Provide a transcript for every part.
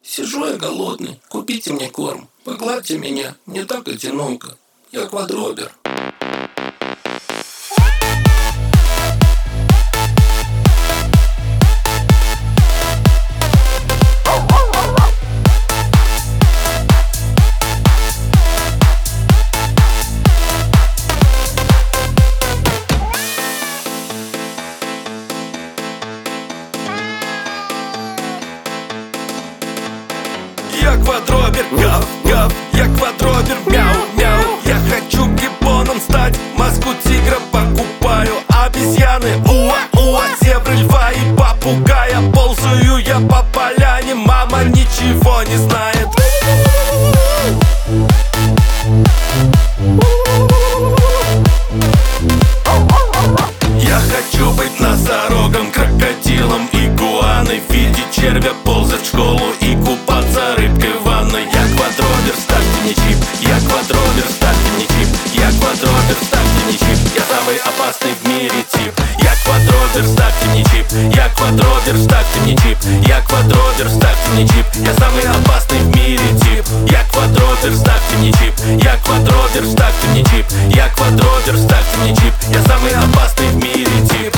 Сижу я голодный, купите мне корм. Погладьте меня, не так одиноко. Я квадробер. Я квадробер, гав, гав, я квадробер, мяу, мяу. Я хочу гибоном стать, маску тигра покупаю. Обезьяны, уа, уа, зебры, льва и попугая. Ползаю я по поляне, мама ничего не знает. Я хочу быть носорогом, крокодилом, игуаной. В виде червя ползать в школу и купаться рыбкой в ванной. Я квадробер, ставьте мне чип. Я квадробер, ставьте мне чип. Я квадробер, ставьте мне чип. Я самый опасный в мире тип. Я квадробер, ставьте мне чип. Я квадробер, ставьте мне чип. Я квадробер, ставьте мне чип. Я самый опасный в мире тип. Я квадробер, ставьте мне чип. Я квадробер, ставьте мне чип. Я квадробер, ставьте мне чип. Я самый опасный в мире тип.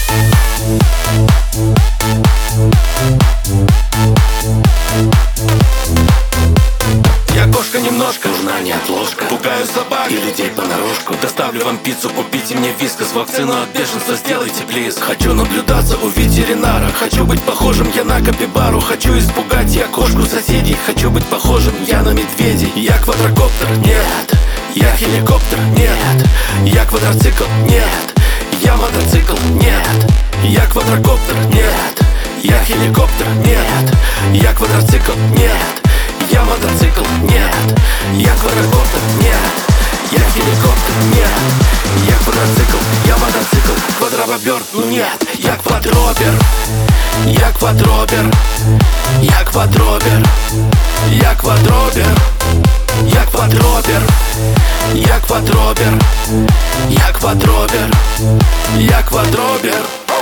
Я кошка немножко, нужна неотложка. Пугаю собак и людей понарошку. Доставлю вам пиццу, купите мне вискас. Вакцину от бешенства сделайте, плиз. Хочу наблюдаться у ветеринара. Хочу быть похожим я на капибару. Хочу испугать я кошку соседей. Хочу быть похожим я на медведей. Я квадрокоптер, нет. Я хеликоптер, нет. Я квадроцикл, нет. Я мотоцикл, нет. Я квадрокоптер, нет. Я хеликоптер, нет. Я квадроцикл, нет. Я мотоцикл, нет. Я квадрокоптер, нет. Я хеликоптер, нет. Я квадроцикл, я мотоцикл. Квадробер, нет. Я квадробер. Я квадробер. Я квадробер. Я квадробер. Я квадробер. Я квадробер. Я квадробер. Я квадробер.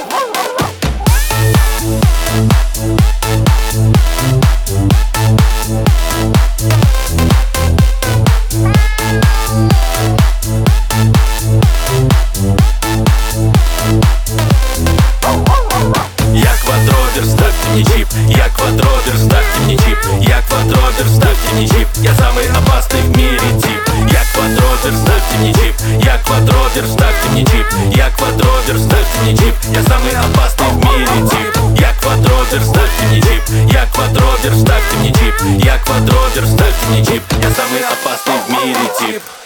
Ставьте мне чип, я квадробер, ставьте мне чип. Я квадробер, ставьте мне чип. Я самый опасный в мире тип. Я квадробер, ставьте мне чип. Я квадробер, ставьте мне чип. Я квадробер, ставьте мне чип. Я самый опасный в мире тип. Я квадробер, ставьте мне чип. Я квадробер, ставьте мне чип. Я квадробер, ставьте мне чип. Я самый опасный в мире тип.